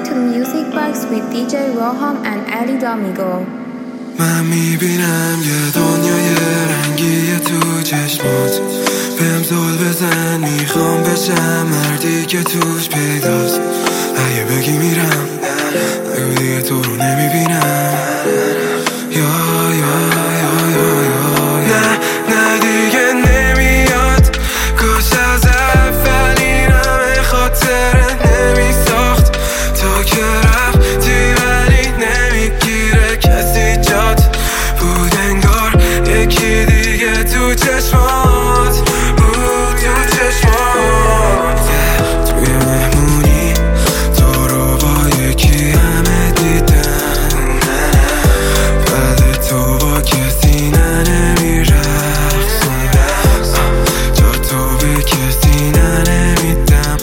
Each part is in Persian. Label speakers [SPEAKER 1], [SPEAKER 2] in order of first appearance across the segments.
[SPEAKER 1] to Music Box with DJ Roham and Ali Domingo.
[SPEAKER 2] من میبینم یه دنیای رنگیه تو چشمات، بهم زل بزن میخوام بشم مردی که توش پیداست. اگه بگی میرم اگه دیگه تو رو نمیبینم، یا نه دیگه نمیاد. کاش از اول این همه خاطره نمیساخت. تو که رفتی ولی نمیگیره کسی جات بود، انگار یکی دیگه تو چشمات بود، تو چشمات. توی مهمونی تو رو با یکی همه دیدن، بعد تو با کسی نمیرخصن، جا تو به کسی نمیدم.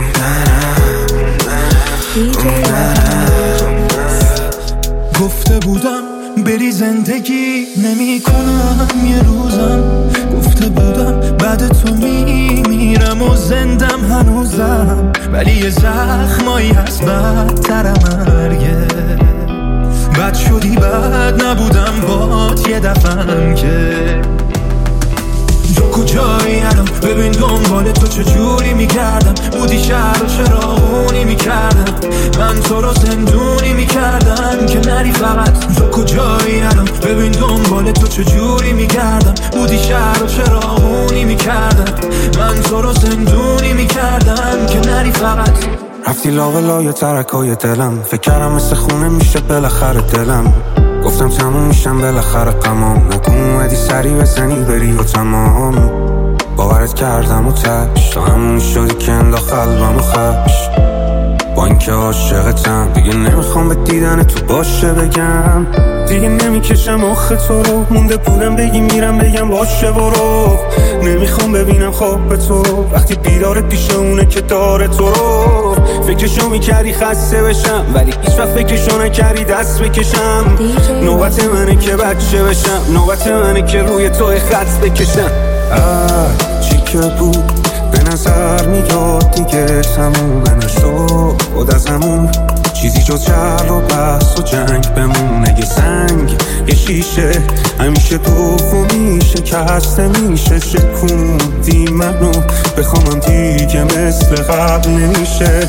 [SPEAKER 3] گفته بودم بری زندگی نمی کنم یه روزم، گفته بودم بعد تو میمیرم و زندم هنوزم، ولی یه زخمایی هست بدتر مرگه. بد شدی بد نبودم بات یه دفعم که تو کجایی الان؟ ببین دنبال تو چجوری میگردم، بودی شهر و چراغونی میکردم، من تو رو زندونی میکردم که نری فقط. تو کجایی الان؟ ببین دنبال تو چجوری میگردم، بودی شهر و چراغونی میکردم، من تو رو زندونی میکردم که نری فقط.
[SPEAKER 2] رفتی لاولای ترکای دلم، فکر کردم مثل خونه میشه بالاخره دلم، گفتم تموم میشم بالاخره غمام، نگو اومدی سری بزنی بری و تمام. باورت کردم و تش تو همون شدی که انداخت قلبم و خش. با اینکه عاشقتم دیگه نمیخوام به دیدن تو باشه بگم، دیگه نمیکشم آخه تو رو، مونده بودم بگی میرم بگم باشه برو. نمیخوام ببینم خواب تو وقتی بیدارت پیش اونه که داره تو رو. فکرشو میکردی خسته بشم ولی هیچ وقت فکرشو نکردی دست بکشم. نوبت منه که بچه بشم، نوبت منه که روی تو خط بکشم. چی که بود به نظر میاد دیگه تمومه، نشد از همون چیزی جز شر و بحث و جنگ بمونه. یه سنگ یه شیشه همیشه دومی شکسته میشه، شکوندی منو بخوامم دیگه مثل قبل نمیشه.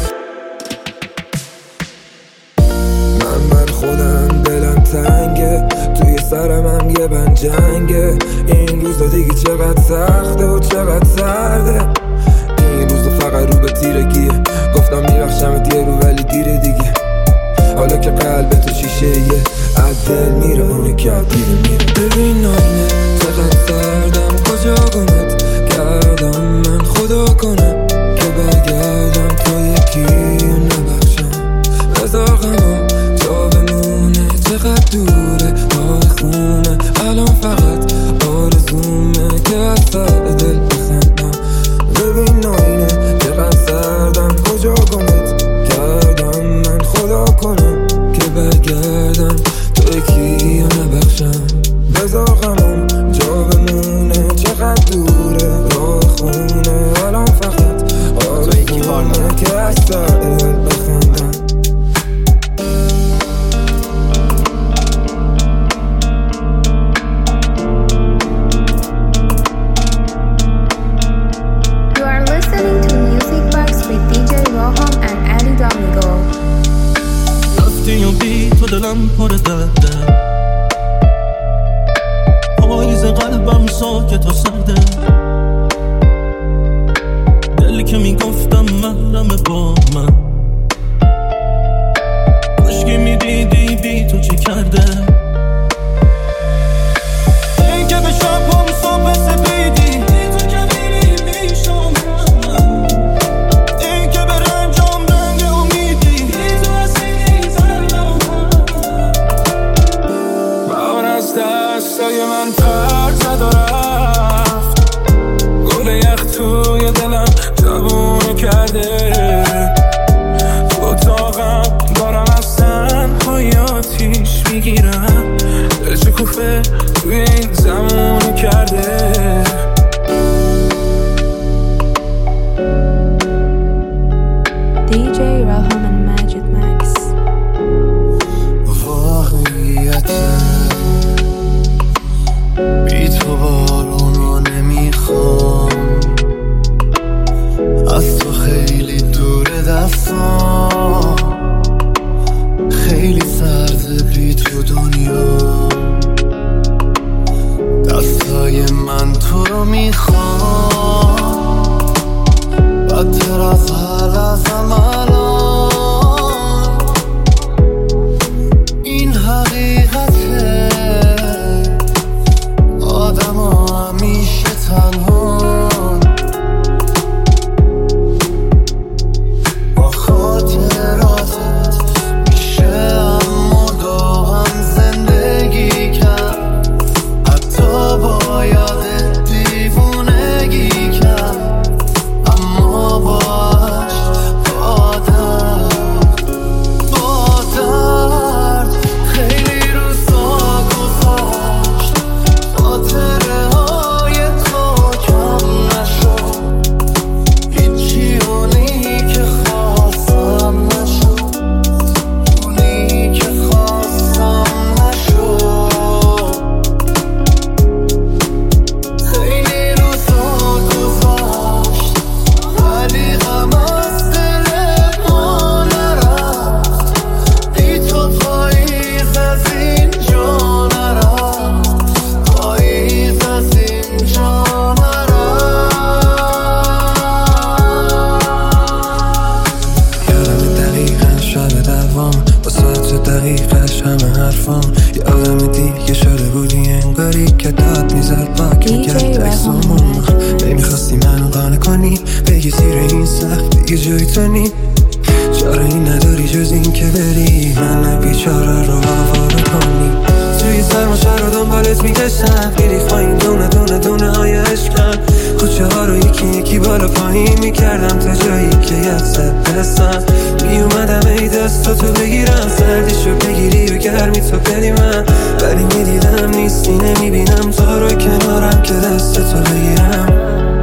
[SPEAKER 2] من خودم دلم تنگه، توی سرم هم یه بند جنگه، این روزا دیگه چقدر سخته و چقدر سرده. این روزا فقط رو به تیرگیه، گفتم میرخشم یه رو ولی دیره دیگه. حالا که قلب تو شیشه یه عدل میره اونه که دیره میره. ببین آینه چقدر سردم، کجا گمت کردم من خدا کنم که برگردم تو یکی نبخشم. بذار غمم جا بمونه، چقدر دوره راه خونه، الان فقط آرزومه که از سر دل بخندم. ببین آینه چقدر سردم، کجا گمت کردم من خدا کنم که برگردم تو یکی نبخشم. بذار غمم جا بمونه، چقدر دوره راه خونه، الان فقط آرزومه که از سر دل بخندم.
[SPEAKER 4] دلم پر درده، پاییز قلبم ساکت و سرده، دلی که میگفتم محرم با من، کاشکی میدیدی بی تو چی کرده. این که به شبم صبح سپیدی بی تو که میری میشم، این که به رنجام رنگ امیدی بی تو هستی زرم. دستای من پر زد و رفت، گل یخ توی دلم جوونو کرده. تو اتاقم دارم از تنهایی آتیش میگیرم،
[SPEAKER 3] دعوام با ساعت دقیقش همه حرفام یه آدم دیگه شده بودی انگاری که داد میزد پاک میکرد عکسامون نمیخواستی منو قانع کنی بگی زیر این سخت دیگه جای تو نی چاره این نداری جز این که بری من بیچاره رو آواره کنی توی سرماشه رو دنبالت میگشتم خیلی خواهیم دونه های عشقم خوچه ها رو یکی یکی بالا پایین میکردم تا جایی که یدسه برسم میومدم ای دستاتو بگیرم سردیشو بگیری و گرمی تو بدی من ولی میدیدم نیستی نمیبینم تو رو کنارم که دستتو بگیرم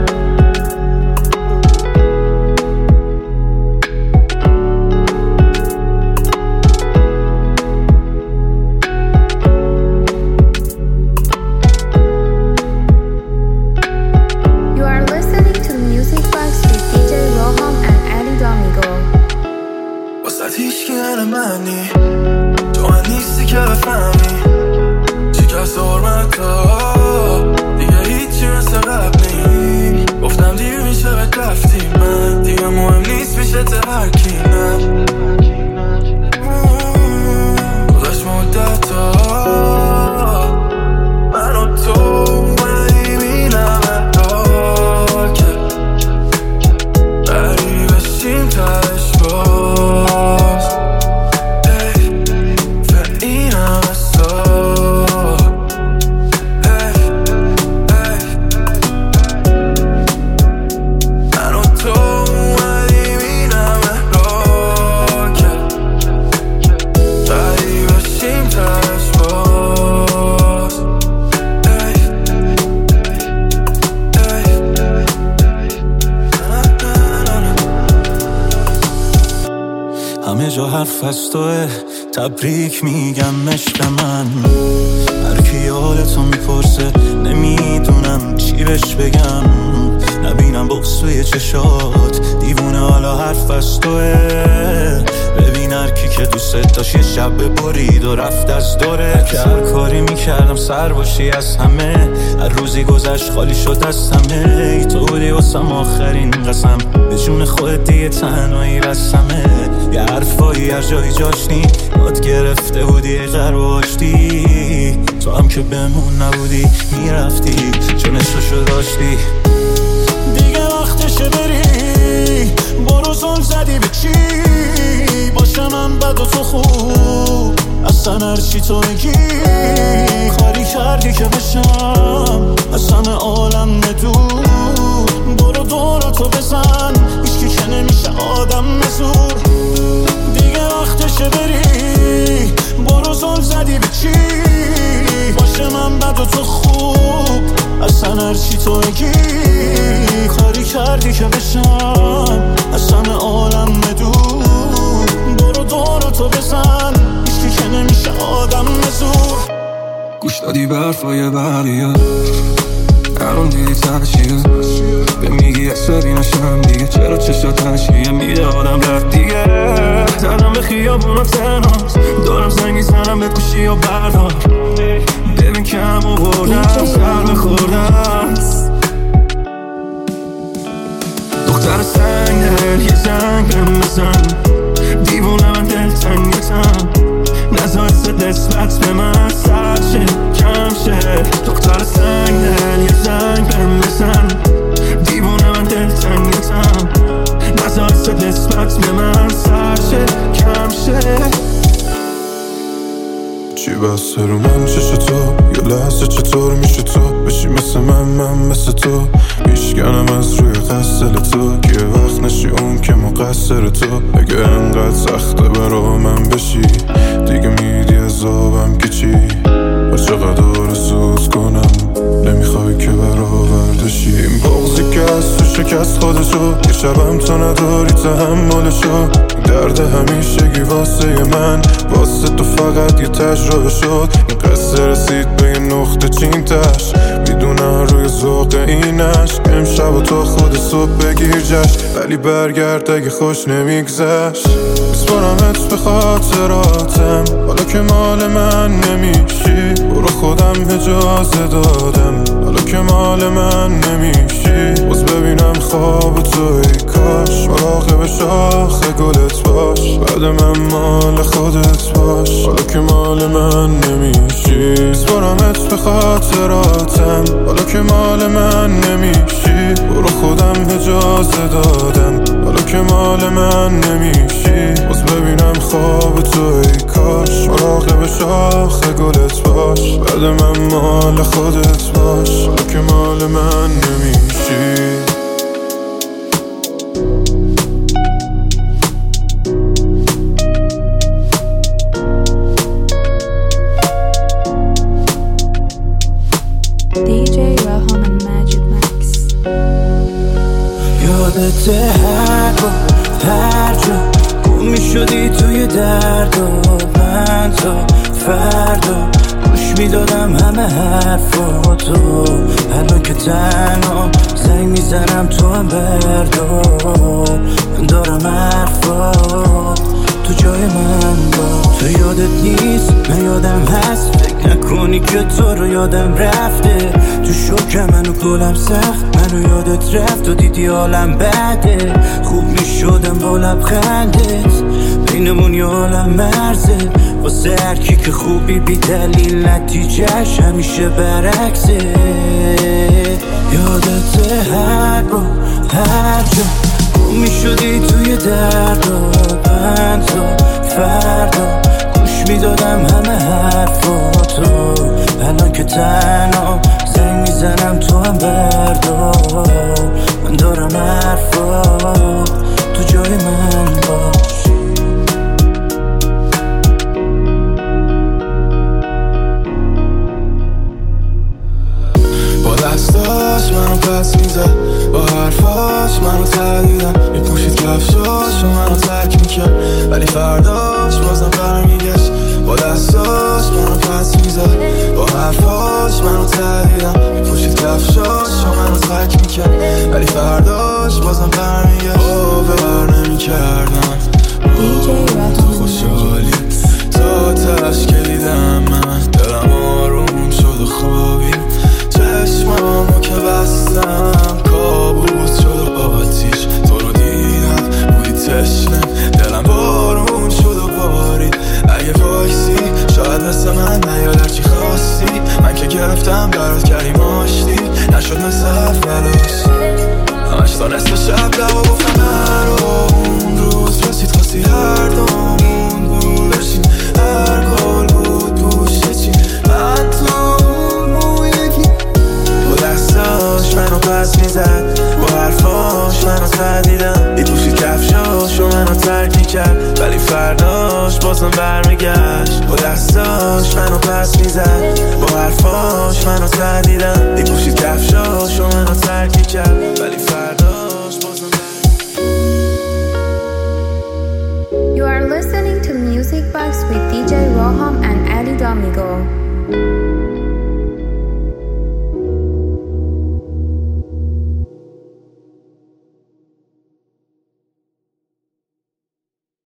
[SPEAKER 3] از توه تبریک میگم عشق من هر کی حالتو میپرسه نمیدونم چی بهش بگم نبینم بغض توی چشات دیوونه حالا حرف از توه ببین هر کی که دوست داشت یه شب برید و رفت از دوره که هر کاری میکردم سر باشی از همه هر روزی گذشت خالی شد از همه ای تو بودی واسم آخرین قسم به جون خودت دیگه تنهایی رسمه یه حرفایی هر جایی جاشنی یاد گرفته بودی غرب آشتی تو هم که بمون نبودی میرفتی چون عشقشو داشتی دیگه وقتشه بری برو زل زدی به چی باشم من بد و تو خوب اصلا هرچی تو بگی کاری کردی که بشم از همه عالم ندور برو دورتو بزن هیچکی که نمیشه آدم مزور دیگه وقتشه بری برو زل زدی به چی باشه من بد و تو خوب اصلا هرچی تو بگی کاری کردی که بشم از همه عالم ندور برو دورتو بزن هیچکی که نمیشه آدم مزور
[SPEAKER 5] گوش دادی برفای بقیه الان دیدی تحشیه به میگی عصبی نشم دیگه چرا چشا تشکیه میده آدم رفت دیگه زنم به خیابون تنهاست دارم زنگی زنم به گوشی و بردار ببین کم آوردم سر بخوردم دختر سنگ دل یه زنگ بهم بزن دیوونه من دل تنگتم نزار نسبت به من سرد شه کم شه دختر سنگ دل یه زنگ بهم بزن دیوونه من دل تنگتم نزار نسبت به من سرد شه کم شه چی بسته رو من چشه تو یه لحظه چطور میشه تو بشی مثل من مثل تو میشکنم از روی قصل تو که وقت نشی اون که مقصر تو اگه انقدر سخته برا من بشی دیگه میدی عذابم که چی و چقدر آرزوت کنم نمیخوای که برآوردشی این بغضی که از تو شکست خودشو یه شبم تو نداری تحملشو درد همیشگی واسه من واسه تو فقط یه تجربه شد این قصه رسید به یه نقطه چینتش میدونم روی ذوق اینش امشب و تو خود صبح بگیر جشن ولی برگرد اگه خوش نمیگذشت بسپارمت به خاطراتم حالا که مال من نمیشی برو خودم اجازه دادم. حالا که مال من نمیشی باز ببینم خواب تو، ای کاش مراقب شاخ گلت باش، بعد من مال خودت باش. حالا که مال من نمیشی سپرمت به خاطراتم. حالا که مال من نمیشی برو خودم اجازه دادم. حالا که مال من نمیشی باز ببینم خواب تو، ای کاش مراقب شاخ گلت باش، بعد من مال خودت باش. حالا که مال من نمیشی
[SPEAKER 1] DJ Roham and Magic Max.
[SPEAKER 3] یادته هر جا گم میشدی توی درد و بند و فردا گوش میدادم همه حرفاتو. الان که تنها زنگ میزنم تو هم بردار، من دارم حرفات تو جای من با. تو یادت نیست من یادم هست، فکر نکنی که تو رو یادم رفته. تو شوکم منو گلم سخت، منو یادت رفت و دیدی حالم بده. خوب میشدم با لبخندت، بینمون یه عالم مرزه. واسه هرکی که خوبی بی دلیل نتیجهش همیشه برعکسه. یادت هر جا گم میشدی توی درد و بند و فردا گوش میدادم همه حرفاتو. الان که تنها زنگ میزنم تو هم بردار، من دارم حرفات تو جای من باش.
[SPEAKER 4] با دستاش منو پس میزد، با حرفاش منو تردیدم. میپوشید کفشاش و منو ترک میکرد ولی فرداش بازم برمیگشت. با دستاش منو پس میزد، با حرفاش منو تردیدم. میپوشید کفشاش و منو ترک میکرد ولی فرداش بازم برمیگشت. باور نمیکردم تو خوشحالی تا تش کلیدم. من دلم آروم شد و خوابید، چشمامو که بستم کابوس شد و آتیش. تو رو دیدم بودی تشنه، دلم بارون شد و بارید. اگه وایسی شاید مثل من نیاد هرچی خواستی. من که گرفتم برات کردیم آشتی، نشد مثل اولش. همش تا نصف شب لبا گفتم هر اون روز رسید خواستی هر دومون بود بشین. هر گل بود پوشه چی من تو موی یکی. با دستاش منو پس میزد، با حرفاش منو تردیدم. میپوشید کفشاش و منو ترک میکرد ولی فرداش بازم برمیگشت. با دستاش منو پس میزد، با حرفاش منو تردیدم. میپوشید کفشاش و منو ترک میکرد ولی فرداش بازم برمیگشت.
[SPEAKER 1] You are listening to Music Box with DJ Roham and Ali Domingo.